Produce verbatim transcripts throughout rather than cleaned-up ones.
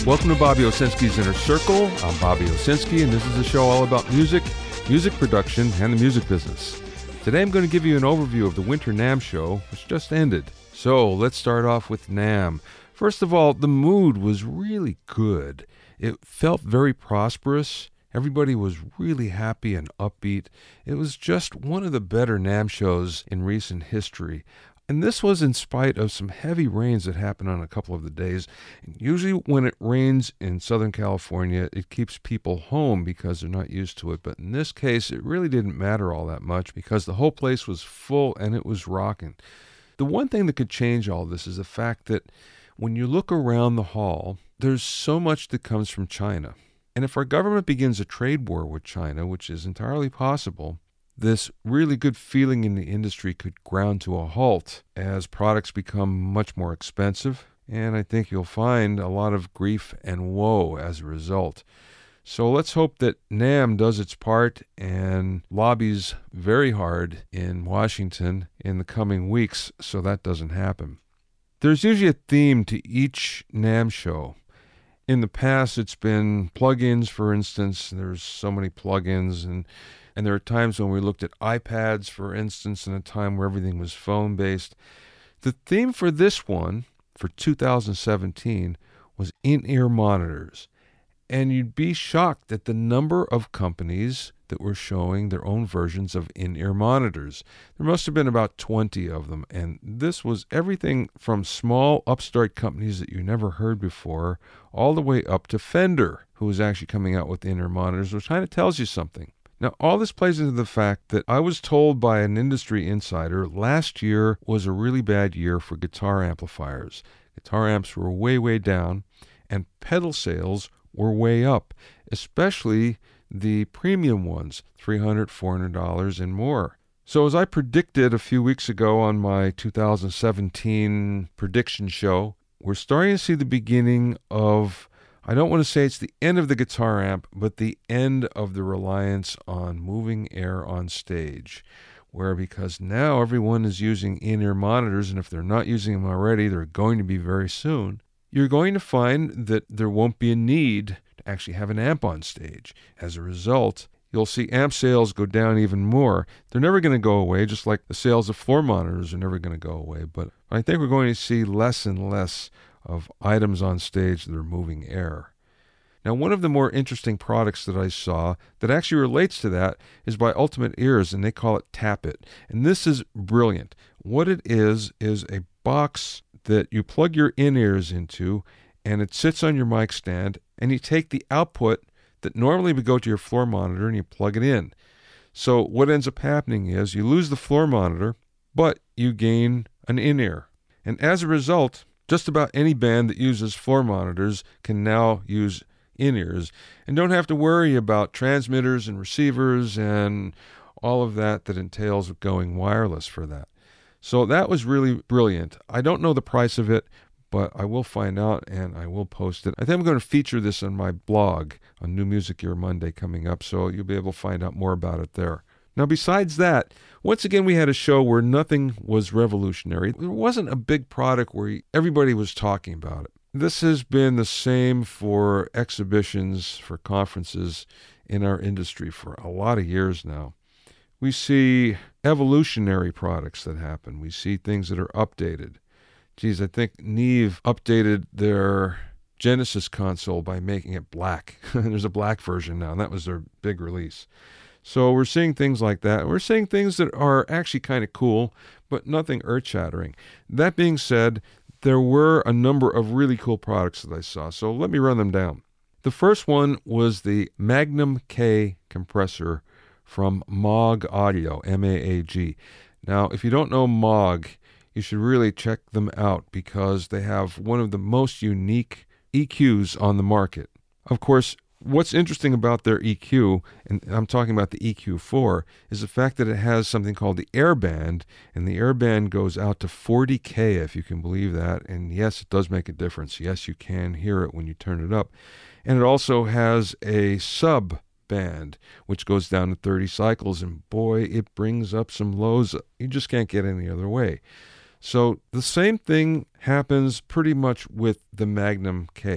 Welcome to Bobby Owsinski's Inner Circle. I'm Bobby Owsinski, and this is a show all about music, music production, and the music business. Today I'm going to give you an overview of the Winter NAMM show, which just ended. So let's start off with NAMM. First of all, the mood was really good. It felt very prosperous. Everybody was really happy and upbeat. It was just one of the better NAMM shows in recent history. And this was in spite of some heavy rains that happened on a couple of the days. And usually when it rains in Southern California, it keeps people home because they're not used to it. But in this case, it really didn't matter all that much because the whole place was full and it was rocking. The one thing that could change all this is the fact that when you look around the hall, there's so much that comes from China. And if our government begins a trade war with China, which is entirely possible, this really good feeling in the industry could ground to a halt as products become much more expensive, and I think you'll find a lot of grief and woe as a result. So let's hope that NAMM does its part and lobbies very hard in Washington in the coming weeks so that doesn't happen. There's usually a theme to each NAMM show. In the past, it's been plugins, for instance. There's so many plugins, and And there are times when we looked at iPads, for instance, in a time where everything was phone-based. The theme for this one, for two thousand seventeen, was in-ear monitors. And you'd be shocked at the number of companies that were showing their own versions of in-ear monitors. There must have been about twenty of them. And this was everything from small upstart companies that you never heard before, all the way up to Fender, who was actually coming out with in-ear monitors, which kind of tells you something. Now, all this plays into the fact that I was told by an industry insider last year was a really bad year for guitar amplifiers. Guitar amps were way, way down, and pedal sales were way up, especially the premium ones, three hundred dollars, four hundred dollars and more. So as I predicted a few weeks ago on my two thousand seventeen prediction show, we're starting to see the beginning of, I don't want to say it's the end of the guitar amp, but the end of the reliance on moving air on stage, where because now everyone is using in-ear monitors, and if they're not using them already, they're going to be very soon, you're going to find that there won't be a need to actually have an amp on stage. As a result, you'll see amp sales go down even more. They're never going to go away, just like the sales of floor monitors are never going to go away, but I think we're going to see less and less of items on stage that are moving air. Now, one of the more interesting products that I saw that actually relates to that is by Ultimate Ears, and they call it Tap It. And this is brilliant. What it is, is a box that you plug your in-ears into, and it sits on your mic stand, and you take the output that normally would go to your floor monitor and you plug it in. So what ends up happening is you lose the floor monitor, but you gain an in-ear. And as a result, just about any band that uses floor monitors can now use in-ears and don't have to worry about transmitters and receivers and all of that that entails going wireless for that. So that was really brilliant. I don't know the price of it, but I will find out and I will post it. I think I'm going to feature this on my blog on New Music Year Monday coming up, so you'll be able to find out more about it there. Now, besides that, once again, we had a show where nothing was revolutionary. There wasn't a big product where everybody was talking about it. This has been the same for exhibitions, for conferences in our industry for a lot of years now. We see evolutionary products that happen. We see things that are updated. Geez, I think Neve updated their Genesis console by making it black. There's a black version now, and that was their big release. So we're seeing things like that. We're seeing things that are actually kind of cool, but nothing earth-shattering. That being said, there were a number of really cool products that I saw, so let me run them down. The first one was the Magnum K compressor from Moog Audio, M A A G. Now, if you don't know Moog, you should really check them out because they have one of the most unique E Qs on the market. Of course, what's interesting about their E Q, and I'm talking about the E Q four, is the fact that it has something called the airband, and the airband goes out to forty K, if you can believe that. And yes, it does make a difference. Yes, you can hear it when you turn it up. And it also has a sub band, which goes down to thirty cycles, and boy, it brings up some lows you just can't get any other way. So the same thing happens pretty much with the Magnum K.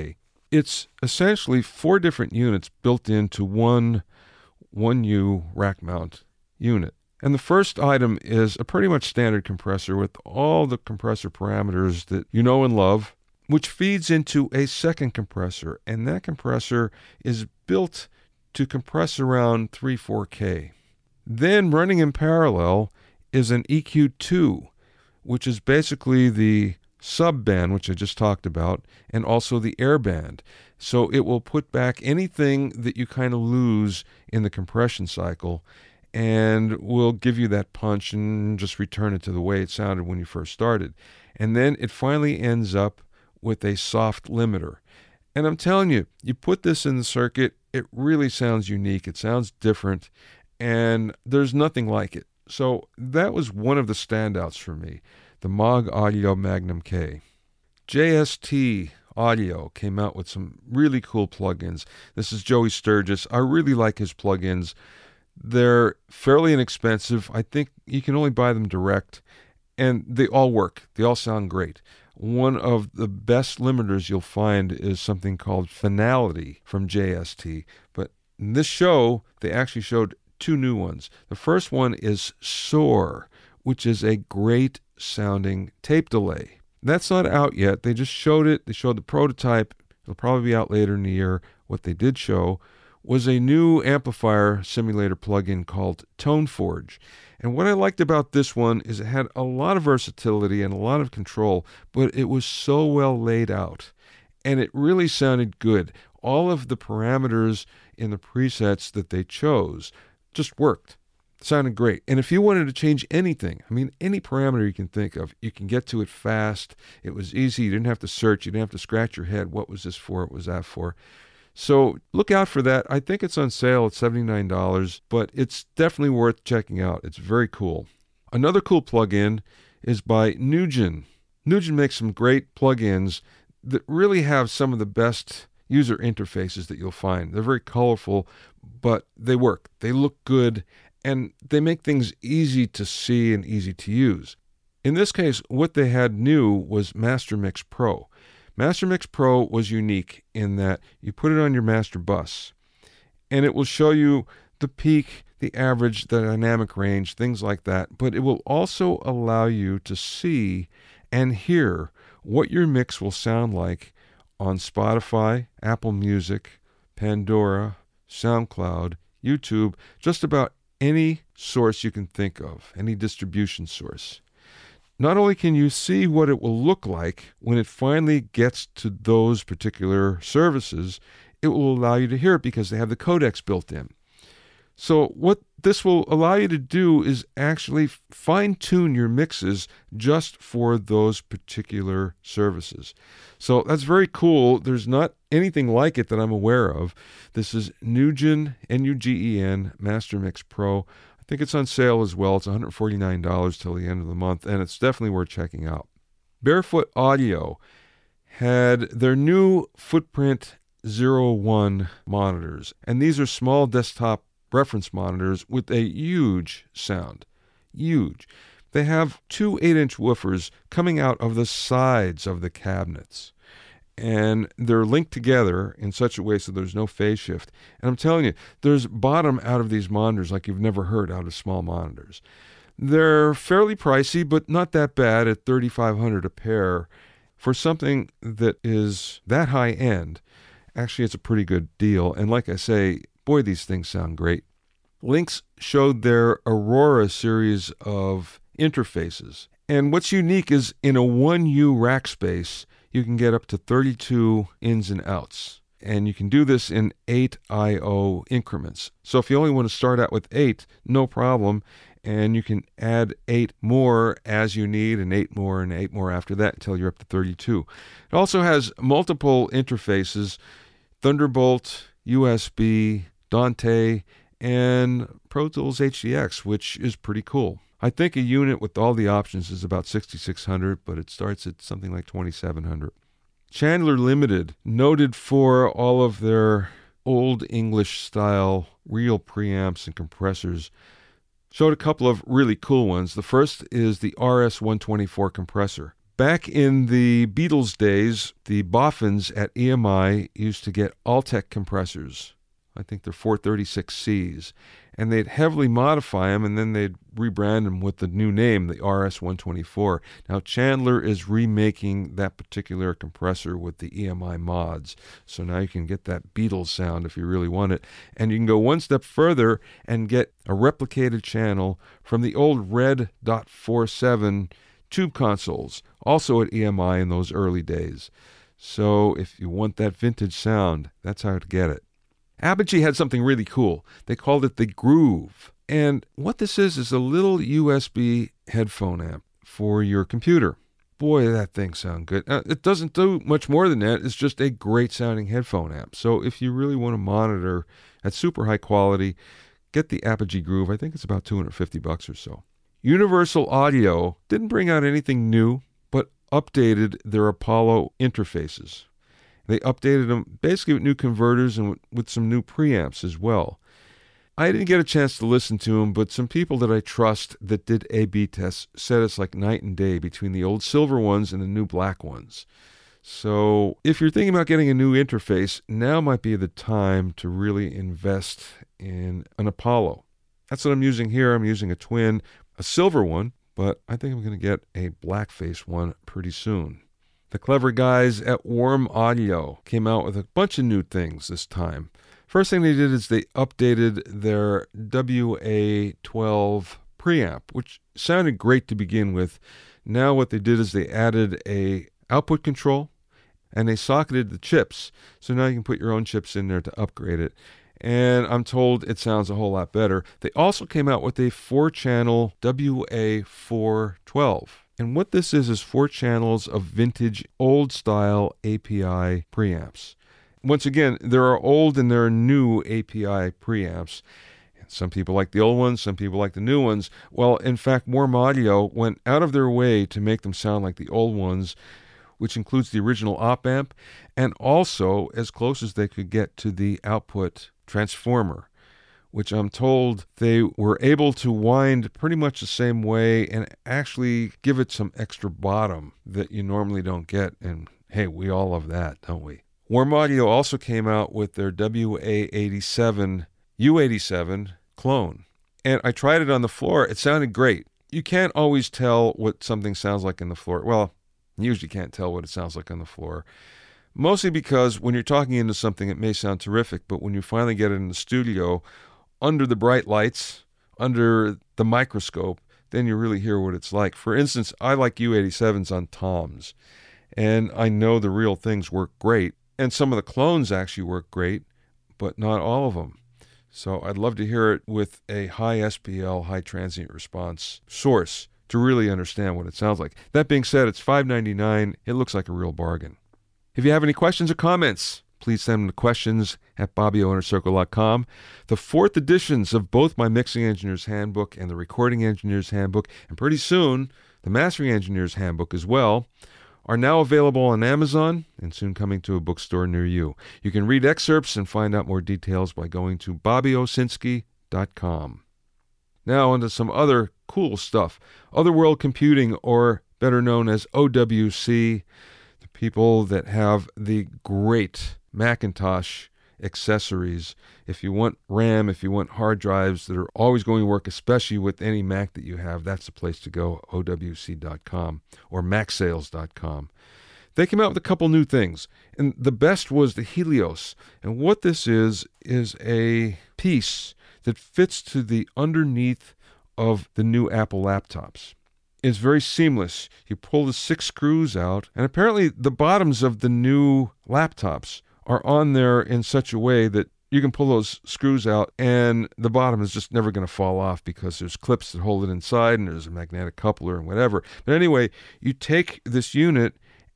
It's essentially four different units built into one one U rack mount unit. And the first item is a pretty much standard compressor with all the compressor parameters that you know and love, which feeds into a second compressor. And that compressor is built to compress around three, four K. Then running in parallel is an E Q two, which is basically the sub-band, which I just talked about, and also the air band. So it will put back anything that you kind of lose in the compression cycle and will give you that punch and just return it to the way it sounded when you first started. And then it finally ends up with a soft limiter. And I'm telling you, you put this in the circuit, it really sounds unique. It sounds different, and there's nothing like it. So that was one of the standouts for me, the Moog Audio Magnum K. J S T Audio came out with some really cool plugins. This is Joey Sturgis. I really like his plugins. They're fairly inexpensive. I think you can only buy them direct, and they all work. They all sound great. One of the best limiters you'll find is something called Finality from J S T. But in this show, they actually showed two new ones. The first one is Soar, which is a great sounding tape delay. That's not out yet. They just showed it. They showed the prototype. It'll probably be out later in the year. What they did show was a new amplifier simulator plugin called ToneForge. And what I liked about this one is it had a lot of versatility and a lot of control, but it was so well laid out. And it really sounded good. All of the parameters in the presets that they chose just worked. It sounded great. And if you wanted to change anything, I mean, any parameter you can think of, you can get to it fast. It was easy. You didn't have to search. You didn't have to scratch your head. What was this for? What was that for? So look out for that. I think it's on sale at seventy-nine dollars, but it's definitely worth checking out. It's very cool. Another cool plugin is by Nugen. Nugen makes some great plugins that really have some of the best user interfaces that you'll find. They're very colorful, but they work. They look good, and they make things easy to see and easy to use. In this case, what they had new was Master Mix Pro. Master Mix Pro was unique in that you put it on your master bus, and it will show you the peak, the average, the dynamic range, things like that. But it will also allow you to see and hear what your mix will sound like on Spotify, Apple Music, Pandora, SoundCloud, YouTube, just about any source you can think of, any distribution source. Not only can you see what it will look like when it finally gets to those particular services, it will allow you to hear it because they have the codecs built in. So what this will allow you to do is actually fine-tune your mixes just for those particular services. So that's very cool. There's not anything like it that I'm aware of. This is Nugen, N U G E N, Master Mix Pro. I think it's on sale as well. It's one hundred forty-nine dollars till the end of the month, and it's definitely worth checking out. Barefoot Audio had their new Footprint zero one monitors, and these are small desktop reference monitors with a huge sound. Huge. They have two eight-inch woofers coming out of the sides of the cabinets, and they're linked together in such a way so there's no phase shift. And I'm telling you, there's bottom out of these monitors like you've never heard out of small monitors. They're fairly pricey, but not that bad at thirty-five hundred dollars a pair. For something that is that high end, actually it's a pretty good deal. And like I say, boy, these things sound great. Lynx showed their Aurora series of interfaces. And what's unique is in a one U rack space, you can get up to thirty-two ins and outs. And you can do this in eight I O increments. So if you only want to start out with eight, no problem. And you can add eight more as you need, and eight more and eight more after that until you're up to thirty-two. It also has multiple interfaces, Thunderbolt, U S B, Dante, and Pro Tools H D X, which is pretty cool. I think a unit with all the options is about sixty-six hundred dollars, but it starts at something like twenty-seven hundred dollars. Chandler Limited, noted for all of their old English style real preamps and compressors, showed a couple of really cool ones. The first is the R S one twenty-four compressor. Back in the Beatles days, the boffins at E M I used to get Altec compressors. I think they're four thirty-six C's. And they'd heavily modify them, and then they'd rebrand them with the new name, the R S one twenty-four. Now, Chandler is remaking that particular compressor with the E M I mods. So now you can get that Beatles sound if you really want it. And you can go one step further and get a replicated channel from the old Red dot forty-seven tube consoles, also at E M I in those early days. So if you want that vintage sound, that's how to get it. Apogee had something really cool. They called it the Groove. And what this is is a little U S B headphone amp for your computer. Boy, that thing sounds good. Uh, it doesn't do much more than that. It's just a great sounding headphone amp. So if you really want to monitor at super high quality, get the Apogee Groove. I think it's about two hundred fifty bucks or so. Universal Audio didn't bring out anything new, but updated their Apollo interfaces. They updated them basically with new converters and with, with some new preamps as well. I didn't get a chance to listen to them, but some people that I trust that did A B tests said it's like night and day between the old silver ones and the new black ones. So if you're thinking about getting a new interface, now might be the time to really invest in an Apollo. That's what I'm using here. I'm using a twin, a silver one, but I think I'm going to get a blackface one pretty soon. The clever guys at Warm Audio came out with a bunch of new things this time. First thing they did is they updated their W A twelve preamp, which sounded great to begin with. Now what they did is they added a output control, and they socketed the chips. So now you can put your own chips in there to upgrade it. And I'm told it sounds a whole lot better. They also came out with a four-channel W A four twelve. And what this is is four channels of vintage, old-style A P I preamps. Once again, there are old and there are new A P I preamps. Some people like the old ones, some people like the new ones. Well, in fact, Warm Audio went out of their way to make them sound like the old ones, which includes the original op amp, and also as close as they could get to the output transformer, which I'm told they were able to wind pretty much the same way and actually give it some extra bottom that you normally don't get. And hey, we all love that, don't we? Warm Audio also came out with their W A eighty-seven U eighty-seven clone. And I tried it on the floor. It sounded great. You can't always tell what something sounds like on the floor. Well, you usually can't tell what it sounds like on the floor. Mostly because when you're talking into something, it may sound terrific, but when you finally get it in the studio, under the bright lights, under the microscope, then you really hear what it's like. For instance, I like U eighty-sevens on toms, and I know the real things work great, and some of the clones actually work great, but not all of them. So I'd love to hear it with a high S P L, high transient response source to really understand what it sounds like. That being said, it's five ninety-nine. It looks like a real bargain. If you have any questions or comments, please send them to questions at bobby o inner circle dot com. The fourth editions of both my Mixing Engineer's Handbook and the Recording Engineer's Handbook, and pretty soon the Mastering Engineer's Handbook as well, are now available on Amazon and soon coming to a bookstore near you. You can read excerpts and find out more details by going to bobby owsinski dot com. Now onto some other cool stuff. Otherworld Computing, or better known as O W C, the people that have the great Macintosh accessories. If you want RAM, if you want hard drives that are always going to work, especially with any Mac that you have, that's the place to go, O W C dot com or mac sales dot com. They came out with a couple new things, and the best was the Helios. And what this is, is a piece that fits to the underneath of the new Apple laptops. It's very seamless. You pull the six screws out, and apparently the bottoms of the new laptops are on there in such a way that you can pull those screws out and the bottom is just never going to fall off because there's clips that hold it inside and there's a magnetic coupler and whatever. But anyway, you take this unit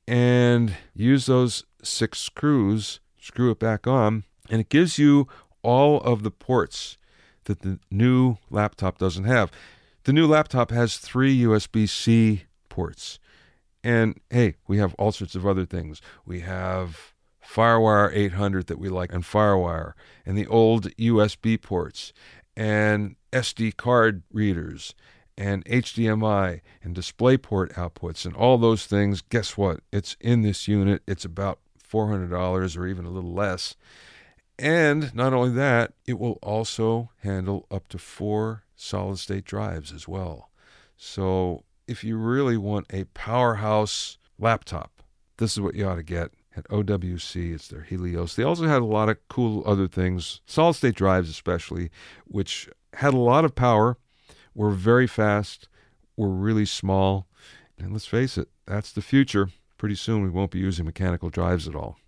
and use those six screws, screw it back on, and it gives you all of the ports that the new laptop doesn't have. The new laptop has three U S B C ports. And hey, we have all sorts of other things. We have FireWire eight hundred that we like, and FireWire, and the old U S B ports, and S D card readers, and H D M I and DisplayPort outputs and all those things. Guess what? It's in this unit. It's about four hundred dollars or even a little less. And not only that, it will also handle up to four solid-state drives as well. So if you really want a powerhouse laptop, this is what you ought to get at O W C. It's their Helios. They also had a lot of cool other things, solid-state drives especially, which had a lot of power, were very fast, were really small. And let's face it, that's the future. Pretty soon we won't be using mechanical drives at all.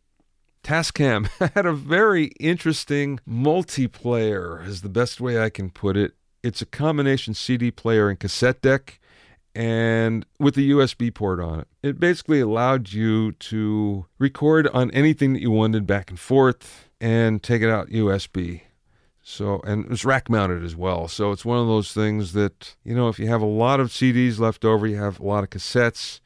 Tascam had a very interesting multiplayer, is the best way I can put it. It's a combination C D player and cassette deck, and with a U S B port on it. It basically allowed you to record on anything that you wanted back and forth and take it out U S B. So, and it was rack mounted as well. So it's one of those things that, you know, if you have a lot of C Ds left over, you have a lot of cassettes,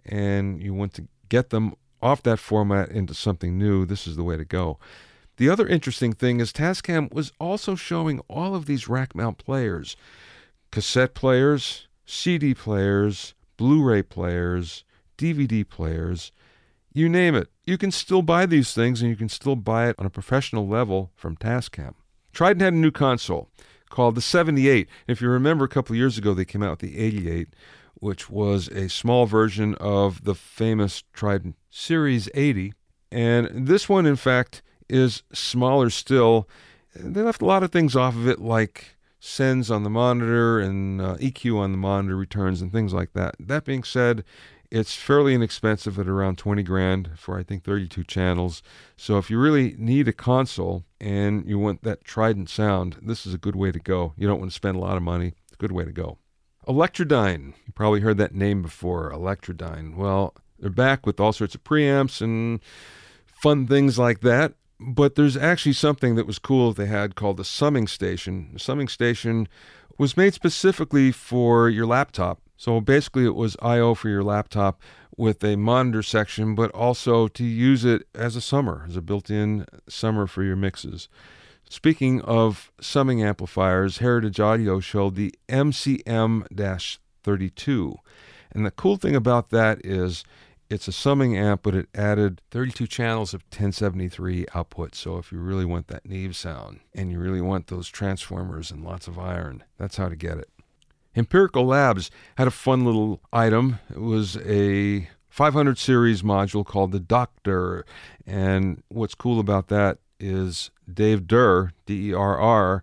and you want to get them off that format into something new, this is the way to go. The other interesting thing is Tascam was also showing all of these rack mount players, cassette players, C D players, Blu-ray players, D V D players, you name it. You can still buy these things, and you can still buy it on a professional level from Tascam. Trident had a new console called the seventy-eight. If you remember, a couple of years ago, they came out with the eighty-eight, which was a small version of the famous Trident Series eighty. And this one, in fact, is smaller still. They left a lot of things off of it, like sends on the monitor and uh, E Q on the monitor returns and things like that. That being said, it's fairly inexpensive at around twenty grand for, I think, thirty-two channels. So if you really need a console and you want that Trident sound, this is a good way to go. You don't want to spend a lot of money. It's a good way to go. Electrodyne. You probably heard that name before, Electrodyne. Well, they're back with all sorts of preamps and fun things like that. But there's actually something that was cool that they had called the summing station. The summing station was made specifically for your laptop. So basically it was I O for your laptop with a monitor section, but also to use it as a summer, as a built-in summer for your mixes. Speaking of summing amplifiers, Heritage Audio showed the M C M thirty-two. And the cool thing about that is it's a summing amp, but it added thirty-two channels of ten seventy-three output. So if you really want that Neve sound and you really want those transformers and lots of iron, that's how to get it. Empirical Labs had a fun little item. It was a five hundred series module called the Doctor. And what's cool about that is Dave Durr, D E R R,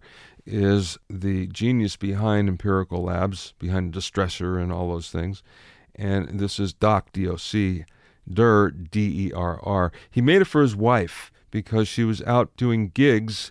is the genius behind Empirical Labs, behind Distressor and all those things. And this is Doc, D O C, Durr, D E R R. He made it for his wife because she was out doing gigs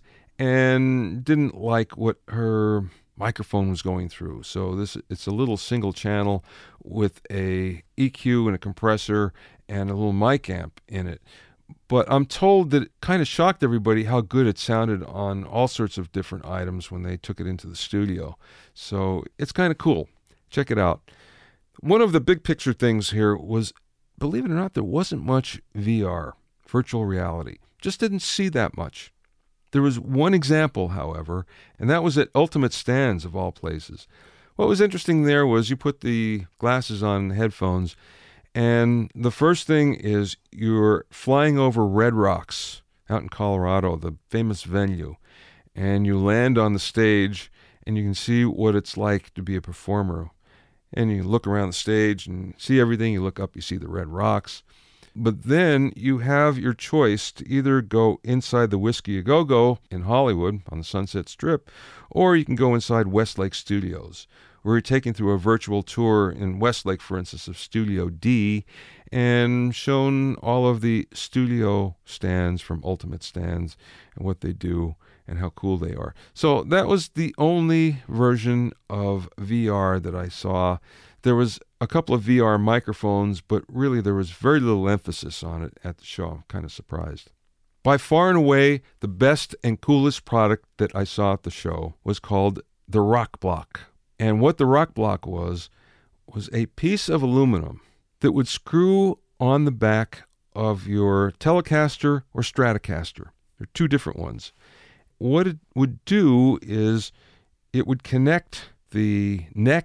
and didn't like what her microphone was going through. So this it's a little single channel with a E Q and a compressor and a little mic amp in it. But I'm told that it kind of shocked everybody how good it sounded on all sorts of different items when they took it into the studio. So it's kind of cool. Check it out. One of the big picture things here was, believe it or not, there wasn't much V R, virtual reality. Just didn't see that much. There was one example, however, and that was at Ultimate Stands, of all places. What was interesting there was you put the glasses on headphones, and the first thing is you're flying over Red Rocks out in Colorado, the famous venue, and you land on the stage, and you can see what it's like to be a performer. And you look around the stage and see everything. You look up, you see the Red Rocks. But then you have your choice to either go inside the Whiskey A Go-Go in Hollywood on the Sunset Strip, or you can go inside Westlake Studios, where you're taken through a virtual tour in Westlake, for instance, of Studio D, and shown all of the studio stands from Ultimate Stands and what they do and how cool they are. So that was the only version of V R that I saw. There was a couple of V R microphones, but really there was very little emphasis on it at the show. I'm kind of surprised. By far and away, the best and coolest product that I saw at the show was called the Rock Block. And what the Rock Block was, was a piece of aluminum that would screw on the back of your Telecaster or Stratocaster. There are two different ones. What it would do is it would connect the neck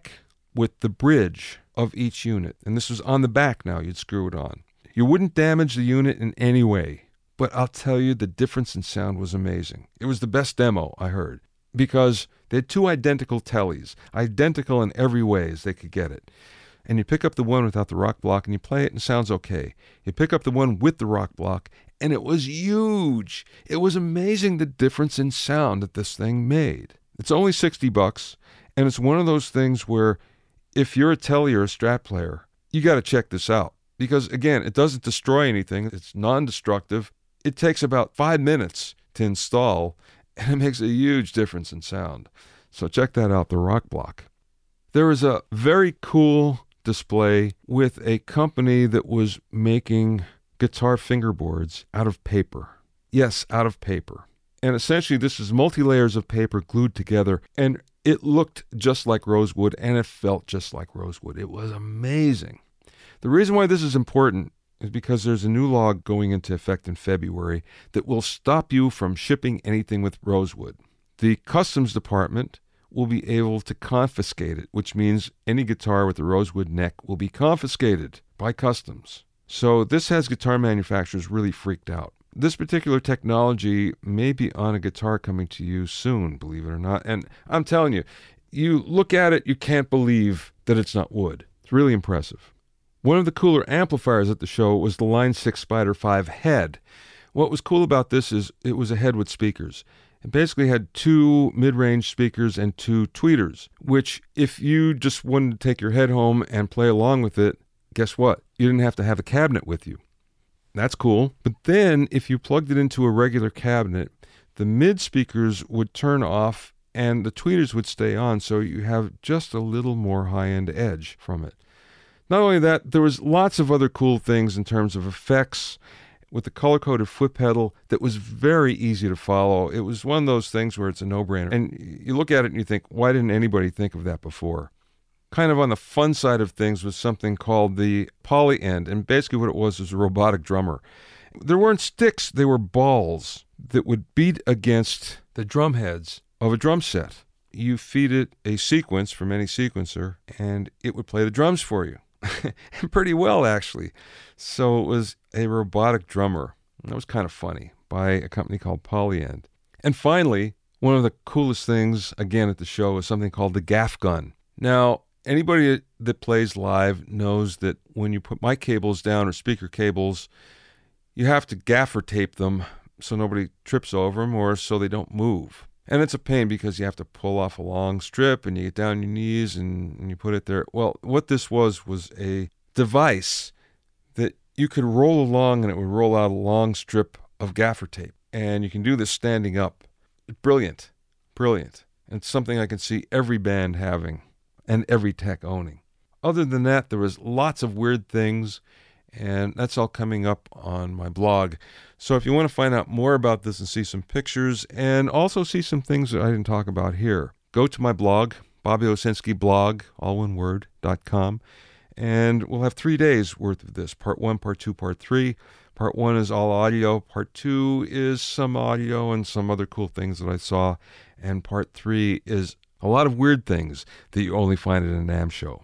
with the bridge of each unit. And this was on the back now, you'd screw it on. You wouldn't damage the unit in any way. But I'll tell you, the difference in sound was amazing. It was the best demo I heard because they had two identical tellies, identical in every way as they could get it. And you pick up the one without the rock block and you play it and it sounds okay. You pick up the one with the rock block and it was huge. It was amazing the difference in sound that this thing made. It's only sixty bucks, and it's one of those things where if you're a telly or a Strat player, you got to check this out. Because again, it doesn't destroy anything. It's non-destructive. It takes about five minutes to install, and it makes a huge difference in sound. So check that out, the Rock Block. There was a very cool display with a company that was making guitar fingerboards out of paper. Yes, out of paper. And essentially, this is multi-layers of paper glued together, and it looked just like rosewood, and it felt just like rosewood. It was amazing. The reason why this is important is because there's a new law going into effect in February that will stop you from shipping anything with rosewood. The Customs Department will be able to confiscate it, which means any guitar with a rosewood neck will be confiscated by Customs. So this has guitar manufacturers really freaked out. This particular technology may be on a guitar coming to you soon, believe it or not. And I'm telling you, you look at it, you can't believe that it's not wood. It's really impressive. One of the cooler amplifiers at the show was the Line six Spider five head. What was cool about this is it was a head with speakers. It basically had two mid-range speakers and two tweeters, which if you just wanted to take your head home and play along with it, guess what? You didn't have to have a cabinet with you. That's cool. But then if you plugged it into a regular cabinet, the mid speakers would turn off and the tweeters would stay on, so you have just a little more high-end edge from it. Not only that, there was lots of other cool things in terms of effects with the color-coded foot pedal that was very easy to follow. It was one of those things where it's a no-brainer. And you look at it and you think, why didn't anybody think of that before? Kind of on the fun side of things was something called the Poly End. And basically what it was was a robotic drummer. There weren't sticks, they were balls that would beat against the drum heads of a drum set. You feed it a sequence from any sequencer, and it would play the drums for you. Pretty well, actually. So it was a robotic drummer. That was kind of funny, by a company called Poly End. And finally, one of the coolest things, again, at the show is something called the Gaff Gun. Now, anybody that plays live knows that when you put mic cables down or speaker cables, you have to gaffer tape them so nobody trips over them or so they don't move. And it's a pain because you have to pull off a long strip and you get down on your knees and, and you put it there. Well, what this was was a device that you could roll along and it would roll out a long strip of gaffer tape. And you can do this standing up. Brilliant. Brilliant. And it's something I can see every band having and every tech owning. Other than that, there was lots of weird things, and that's all coming up on my blog. So if you want to find out more about this and see some pictures and also see some things that I didn't talk about here, go to my blog, Bobby Owsinski blog, all one word, dot com, and we'll have three days worth of this, part one, part two, part three. Part one is all audio, part two is some audio and some other cool things that I saw, and part three is a lot of weird things that you only find at a NAMM show.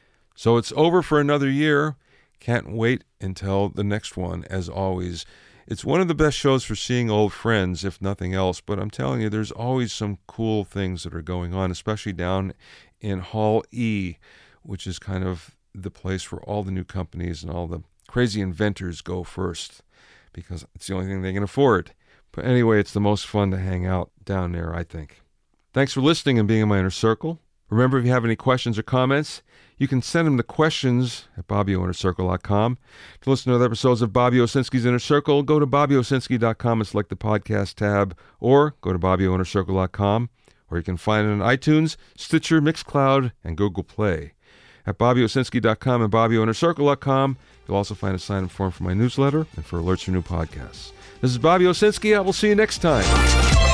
So it's over for another year. Can't wait until the next one, as always. It's one of the best shows for seeing old friends, if nothing else, but I'm telling you, there's always some cool things that are going on, especially down in Hall E, which is kind of the place where all the new companies and all the crazy inventors go first, because it's the only thing they can afford. But anyway, it's the most fun to hang out down there, I think. Thanks for listening and being in my inner circle. Remember, if you have any questions or comments, you can send them to questions at bobby o inner circle dot com. To listen to other episodes of Bobby Owsinski's Inner Circle, go to bobby owsinski dot com and select the podcast tab, or go to bobby o inner circle dot com, or you can find it on iTunes, Stitcher, Mixcloud, and Google Play. At bobby owsinski dot com and bobby o inner circle dot com, you'll also find a sign-up form for my newsletter and for alerts for new podcasts. This is Bobby Owsinski. I will see you next time.